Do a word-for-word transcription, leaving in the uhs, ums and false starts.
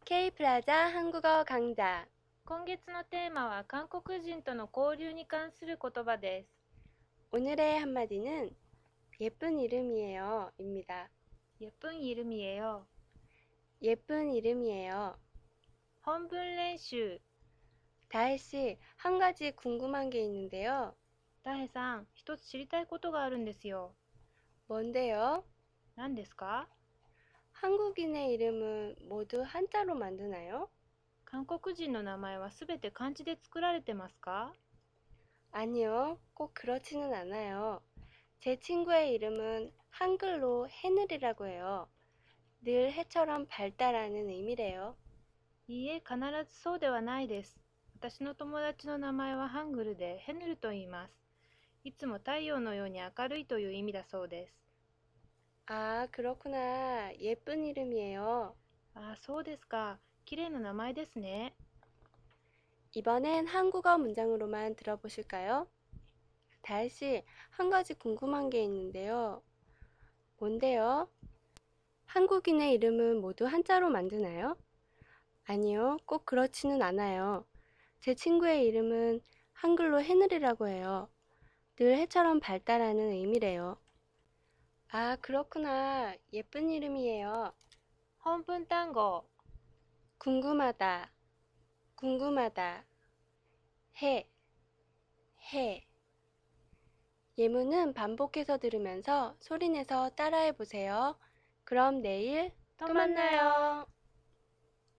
Kプラザ 한국어 강좌. 今月のテーマは韓国人との交流に関する言葉です。 오늘의 한마디는 예쁜 이름이에요 입니다. 예쁜 이름이에요. 예쁜 이름이에요. 本文練習。 다혜씨, 한 가지 궁금한 게 있는데요. ダヘさん、一つ知りたいことがあるんですよ。 뭔데요? 何ですか？ 한국인의 이름은 모두 한자로 만드나요? 韓国人の名前はすべて漢字で作られてますか？ 아니요, 꼭 그렇지는 않아요. 제 친구의 이름은 한글로 해늘이라고 해요. 늘 해처럼 발달하는 의미래요. いいえ、必ずそうではないです。私の友達の名前はハングルでヘヌルと言います。いつも太陽のように明るいという意味だそうです。 아, 그렇구나. 예쁜 이름이에요. ああ、そうですか。綺麗な名前ですね。 이번엔 한국어 문장으로만 들어보실까요? 다혜씨, 한 가지 궁금한 게 있는데요. 뭔데요? 한국인의 이름은 모두 한자로 만드나요? 아니요, 꼭 그렇지는 않아요. 제 친구의 이름은 한글로 해늘이라고 해요. 늘 해처럼 발달하는 의미래요. 아, 그렇구나. 예쁜 이름이에요. 本文単語。 궁금하다, 궁금하다. 해, 해. 예문은 반복해서 들으면서 소리내서 따라해 보세요. 그럼 내일 또 또 만나요.